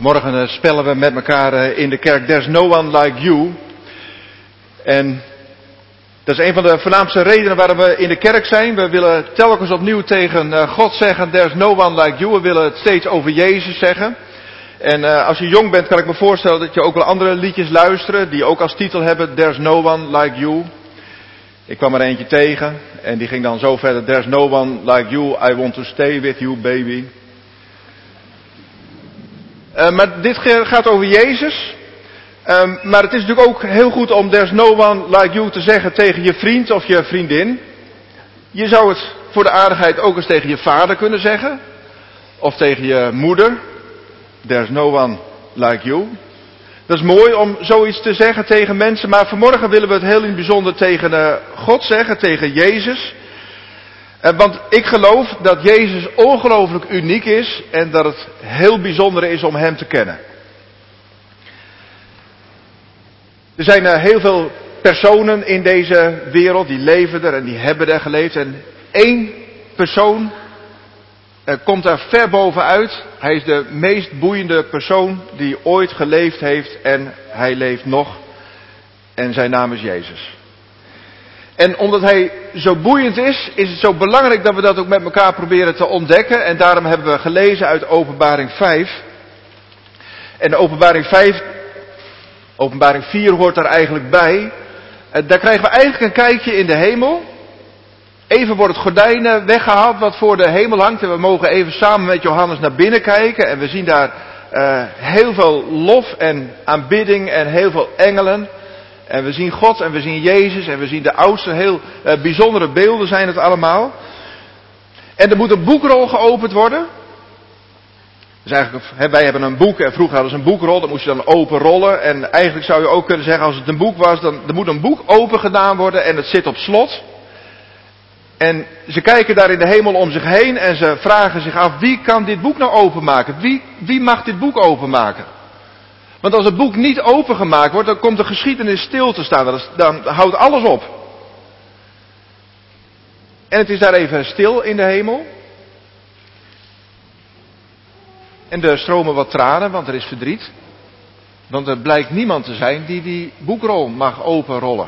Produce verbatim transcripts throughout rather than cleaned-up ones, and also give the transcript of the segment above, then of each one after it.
Morgen uh, spellen we met elkaar uh, in de kerk There's no one like you. En dat is een van de voornaamste redenen waarom we in de kerk zijn. We willen telkens opnieuw tegen uh, God zeggen, There's no one like you. We willen het steeds over Jezus zeggen. En uh, als je jong bent kan ik me voorstellen dat je ook wel andere liedjes luistert die ook als titel hebben There's no one like you. Ik kwam er eentje tegen en die ging dan zo verder. There's no one like you, I want to stay with you baby. Uh, maar dit gaat over Jezus. Um, maar het is natuurlijk ook heel goed om There's no one like you te zeggen tegen je vriend of je vriendin. Je zou het voor de aardigheid ook eens tegen je vader kunnen zeggen. Of tegen je moeder. There's no one like you. Dat is mooi om zoiets te zeggen tegen mensen. Maar vanmorgen willen we het heel in het bijzonder tegen uh, God zeggen. Tegen Jezus. Uh, want ik geloof dat Jezus ongelooflijk uniek is. En dat het heel bijzonder is om hem te kennen. Er zijn uh, heel veel personen in deze wereld. Die leven er en die hebben er geleefd. En één persoon uh, komt daar ver bovenuit. Hij is de meest boeiende persoon die ooit geleefd heeft. En hij leeft nog. En zijn naam is Jezus. En omdat hij zo boeiend is, is het zo belangrijk dat we dat ook met elkaar proberen te ontdekken. En daarom hebben we gelezen uit Openbaring vijf. En de Openbaring vijf, Openbaring vier hoort daar eigenlijk bij. Daar krijgen we eigenlijk een kijkje in de hemel. Even wordt het gordijn weggehaald wat voor de hemel hangt. En we mogen even samen met Johannes naar binnen kijken. En we zien daar uh, heel veel lof en aanbidding en heel veel engelen. En we zien God en we zien Jezus en we zien de oudste, heel uh, bijzondere beelden zijn het allemaal. En er moet een boekrol geopend worden. Dus eigenlijk, he, wij hebben een boek en vroeger hadden ze een boekrol, dat moest je dan open rollen. En eigenlijk zou je ook kunnen zeggen, als het een boek was, dan er moet een boek open gedaan worden en het zit op slot. En ze kijken daar in de hemel om zich heen en ze vragen zich af, wie kan dit boek nou openmaken? Wie, wie mag dit boek openmaken? Want als het boek niet opengemaakt wordt, dan komt de geschiedenis stil te staan. Dan, dan houdt alles op. En het is daar even stil in de hemel. En er stromen wat tranen, want er is verdriet. Want er blijkt niemand te zijn die die boekrol mag openrollen.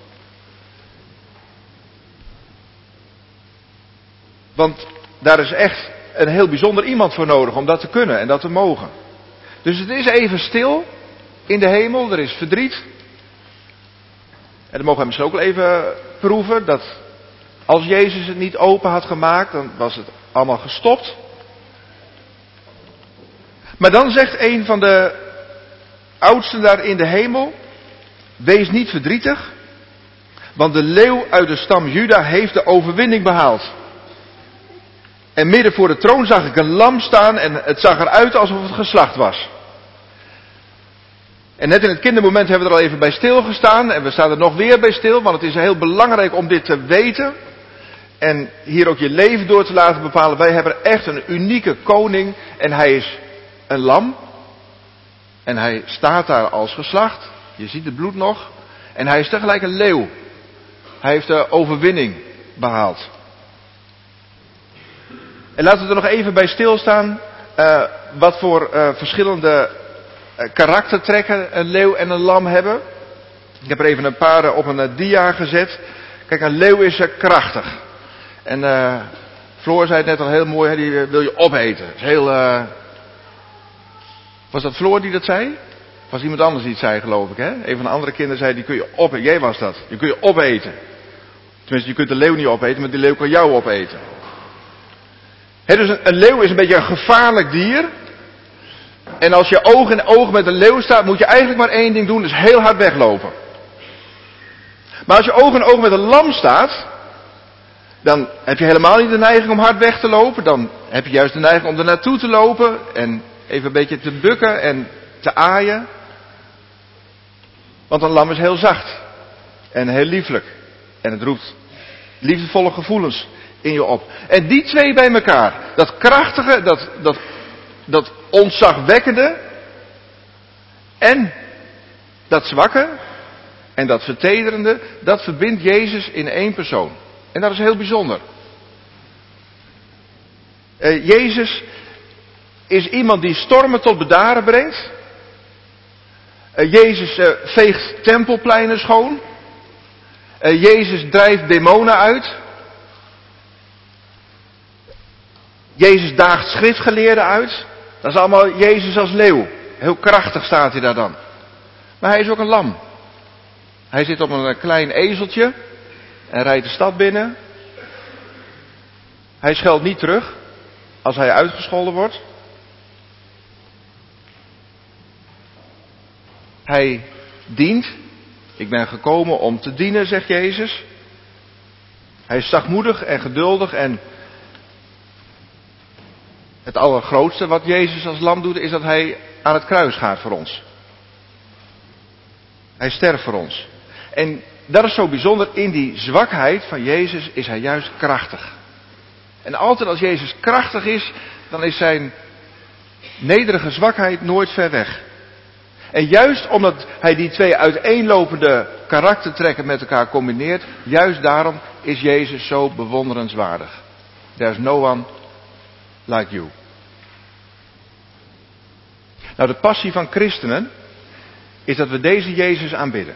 Want daar is echt een heel bijzonder iemand voor nodig om dat te kunnen en dat te mogen. Dus het is even stil in de hemel, er is verdriet. En dan mogen we misschien ook wel even proeven dat als Jezus het niet open had gemaakt, dan was het allemaal gestopt. Maar dan zegt een van de oudsten daar in de hemel, wees niet verdrietig, want de leeuw uit de stam Juda heeft de overwinning behaald. En midden voor de troon zag ik een lam staan en het zag eruit alsof het geslacht was. En net in het kindermoment hebben we er al even bij stilgestaan. En we staan er nog weer bij stil. Want het is heel belangrijk om dit te weten. En hier ook je leven door te laten bepalen. Wij hebben echt een unieke koning. En hij is een lam. En hij staat daar als geslacht. Je ziet het bloed nog. En hij is tegelijk een leeuw. Hij heeft de overwinning behaald. En laten we er nog even bij stilstaan. Uh, wat voor uh, verschillende karaktertrekken een leeuw en een lam hebben. Ik heb er even een paar op een dia gezet. Kijk, een leeuw is krachtig. En uh, Floor zei het net al heel mooi, hè, die wil je opeten. Is heel, uh... Was dat Floor die dat zei? Was iemand anders die het zei, geloof ik, hè? Een van de andere kinderen zei, die kun je opeten. Jij was dat. Die kun je opeten. Tenminste, je kunt de leeuw niet opeten, maar die leeuw kan jou opeten. He, dus een, een leeuw is een beetje een gevaarlijk dier. En als je oog in oog met een leeuw staat, moet je eigenlijk maar één ding doen, dus heel hard weglopen. Maar als je oog in oog met een lam staat, dan heb je helemaal niet de neiging om hard weg te lopen. Dan heb je juist de neiging om er naartoe te lopen en even een beetje te bukken en te aaien. Want een lam is heel zacht en heel lieflijk. En het roept liefdevolle gevoelens in je op. En die twee bij elkaar, dat krachtige, dat, dat, dat ontzagwekkende en dat zwakke en dat vertederende, dat verbindt Jezus in één persoon. En dat is heel bijzonder. Uh, Jezus is iemand die stormen tot bedaren brengt. Uh, Jezus uh, veegt tempelpleinen schoon. Uh, Jezus drijft demonen uit. Jezus daagt schriftgeleerden uit. Dat is allemaal Jezus als leeuw. Heel krachtig staat hij daar dan. Maar hij is ook een lam. Hij zit op een klein ezeltje en rijdt de stad binnen. Hij scheldt niet terug als hij uitgescholden wordt. Hij dient. Ik ben gekomen om te dienen, zegt Jezus. Hij is zachtmoedig en geduldig en het allergrootste wat Jezus als lam doet is dat hij aan het kruis gaat voor ons. Hij sterft voor ons. En dat is zo bijzonder, in die zwakheid van Jezus is hij juist krachtig. En altijd als Jezus krachtig is, dan is zijn nederige zwakheid nooit ver weg. En juist omdat hij die twee uiteenlopende karaktertrekken met elkaar combineert, juist daarom is Jezus zo bewonderenswaardig. There's no one like you. Nou, de passie van christenen is dat we deze Jezus aanbidden.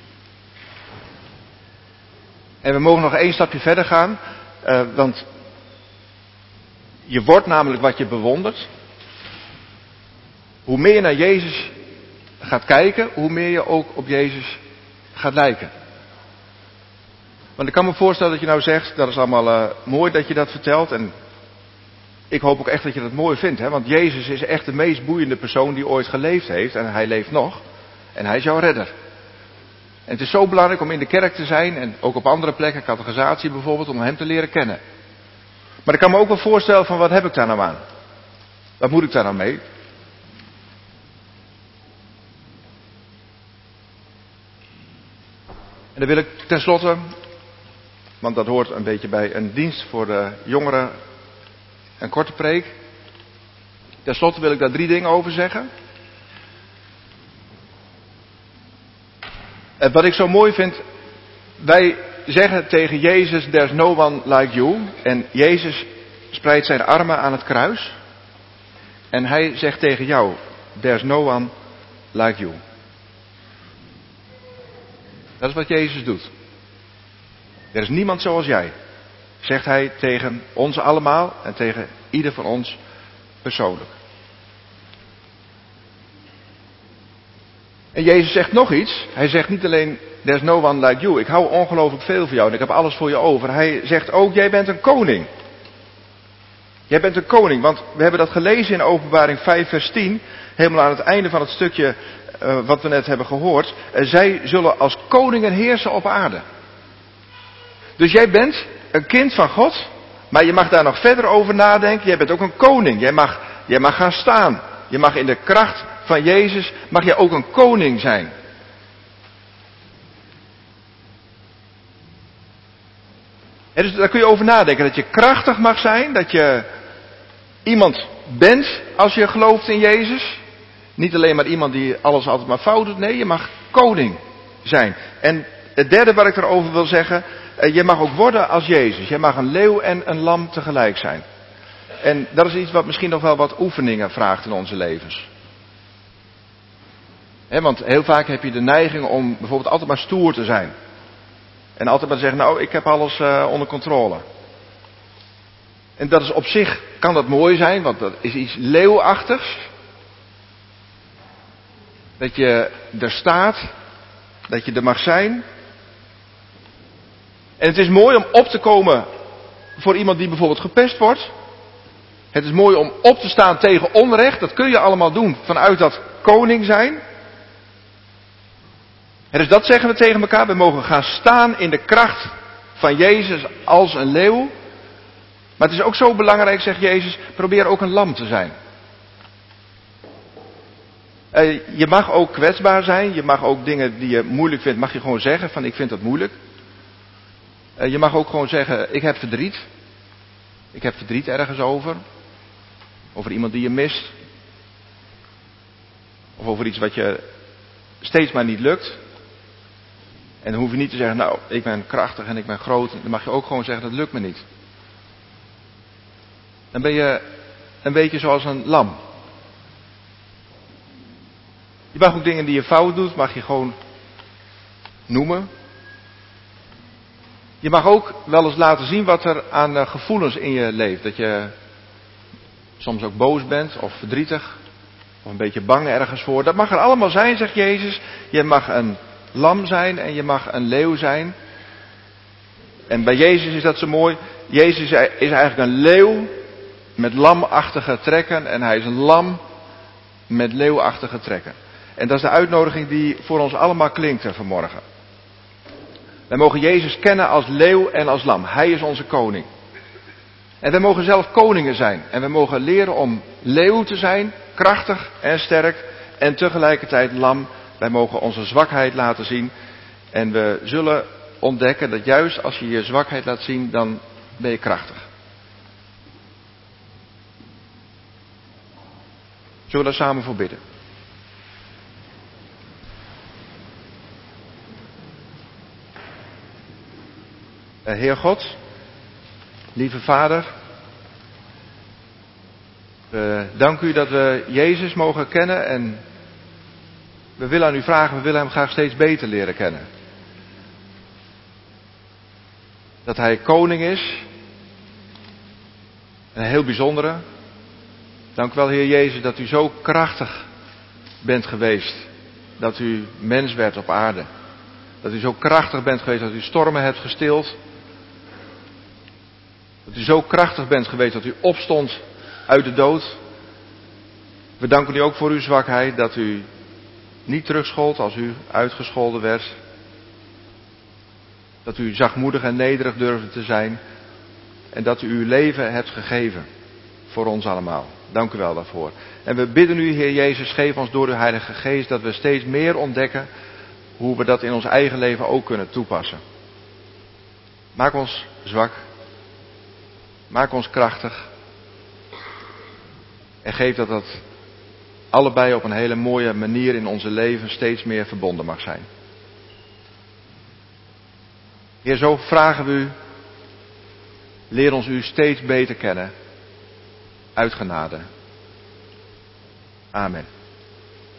En we mogen nog één stapje verder gaan, uh, want je wordt namelijk wat je bewondert. Hoe meer je naar Jezus gaat kijken, hoe meer je ook op Jezus gaat lijken. Want ik kan me voorstellen dat je nou zegt, dat is allemaal uh, mooi dat je dat vertelt. En ik hoop ook echt dat je dat mooi vindt. Hè? Want Jezus is echt de meest boeiende persoon die ooit geleefd heeft. En hij leeft nog. En hij is jouw redder. En het is zo belangrijk om in de kerk te zijn. En ook op andere plekken, catechisatie bijvoorbeeld, om hem te leren kennen. Maar ik kan me ook wel voorstellen van wat heb ik daar nou aan? Wat moet ik daar nou mee? En dan wil ik tenslotte, want dat hoort een beetje bij een dienst voor de jongeren, een korte preek. Ten slotte wil ik daar drie dingen over zeggen. En wat ik zo mooi vind, wij zeggen tegen Jezus, there's no one like you. En Jezus spreidt zijn armen aan het kruis. En hij zegt tegen jou, there's no one like you. Dat is wat Jezus doet. Er is niemand zoals jij, zegt hij tegen ons allemaal en tegen ieder van ons persoonlijk. En Jezus zegt nog iets. Hij zegt niet alleen, there's no one like you. Ik hou ongelooflijk veel van jou en ik heb alles voor je over. Hij zegt ook, jij bent een koning. Jij bent een koning, want we hebben dat gelezen in Openbaring vijf vers tien. Helemaal aan het einde van het stukje uh, wat we net hebben gehoord. Uh, zij zullen als koningen heersen op aarde. Dus jij bent een kind van God, maar je mag daar nog verder over nadenken. Jij bent ook een koning. Jij mag, jij mag gaan staan. Je mag in de kracht van Jezus, mag je ook een koning zijn. En dus daar kun je over nadenken. Dat je krachtig mag zijn. Dat je iemand bent als je gelooft in Jezus. Niet alleen maar iemand die alles altijd maar fout doet. Nee, je mag koning zijn. En het derde wat ik erover wil zeggen. Je mag ook worden als Jezus. Je mag een leeuw en een lam tegelijk zijn. En dat is iets wat misschien nog wel wat oefeningen vraagt in onze levens. He, want heel vaak heb je de neiging om bijvoorbeeld altijd maar stoer te zijn. En altijd maar te zeggen, nou ik heb alles uh, onder controle. En dat is op zich, kan dat mooi zijn, want dat is iets leeuwachtigs. Dat je er staat, dat je er mag zijn. En het is mooi om op te komen voor iemand die bijvoorbeeld gepest wordt. Het is mooi om op te staan tegen onrecht. Dat kun je allemaal doen vanuit dat koning zijn. En dus dat zeggen we tegen elkaar. We mogen gaan staan in de kracht van Jezus als een leeuw. Maar het is ook zo belangrijk, zegt Jezus, probeer ook een lam te zijn. Uh, je mag ook kwetsbaar zijn. Je mag ook dingen die je moeilijk vindt, mag je gewoon zeggen van ik vind dat moeilijk. Uh, je mag ook gewoon zeggen, ik heb verdriet. Ik heb verdriet ergens over. Over iemand die je mist. Of over iets wat je steeds maar niet lukt. En dan hoef je niet te zeggen, nou, ik ben krachtig en ik ben groot. Dan mag je ook gewoon zeggen, dat lukt me niet. Dan ben je een beetje zoals een lam. Je mag ook dingen die je fout doet, mag je gewoon noemen. Je mag ook wel eens laten zien wat er aan uh, gevoelens in je leeft. Dat je soms ook boos bent of verdrietig of een beetje bang ergens voor. Dat mag er allemaal zijn, zegt Jezus. Je mag een lam zijn en je mag een leeuw zijn. En bij Jezus is dat zo mooi. Jezus is eigenlijk een leeuw met lamachtige trekken en hij is een lam met leeuwachtige trekken. En dat is de uitnodiging die voor ons allemaal klinkt vanmorgen. Wij mogen Jezus kennen als leeuw en als lam. Hij is onze koning. En wij mogen zelf koningen zijn. En we mogen leren om leeuw te zijn, krachtig en sterk en tegelijkertijd lam. Wij mogen onze zwakheid laten zien. En we zullen ontdekken dat juist als je je zwakheid laat zien, dan ben je krachtig. Zullen we daar samen voor bidden? Heer God, lieve Vader, we danken u dat we Jezus mogen kennen en we willen aan u vragen, we willen hem graag steeds beter leren kennen. Dat hij koning is, een heel bijzondere. Dank u wel, Heer Jezus, dat u zo krachtig bent geweest, dat u mens werd op aarde. Dat u zo krachtig bent geweest, dat u stormen hebt gestild. Dat u zo krachtig bent geweest, dat u opstond uit de dood. We danken u ook voor uw zwakheid, dat u niet terugschold als u uitgescholden werd. Dat u zachtmoedig en nederig durfde te zijn. En dat u uw leven hebt gegeven voor ons allemaal. Dank u wel daarvoor. En we bidden u, Heer Jezus, geef ons door uw Heilige Geest dat we steeds meer ontdekken hoe we dat in ons eigen leven ook kunnen toepassen. Maak ons zwak. Maak ons krachtig. En geef dat dat allebei op een hele mooie manier in onze leven steeds meer verbonden mag zijn. Heer, zo vragen we u. Leer ons u steeds beter kennen. Uit genade. Amen.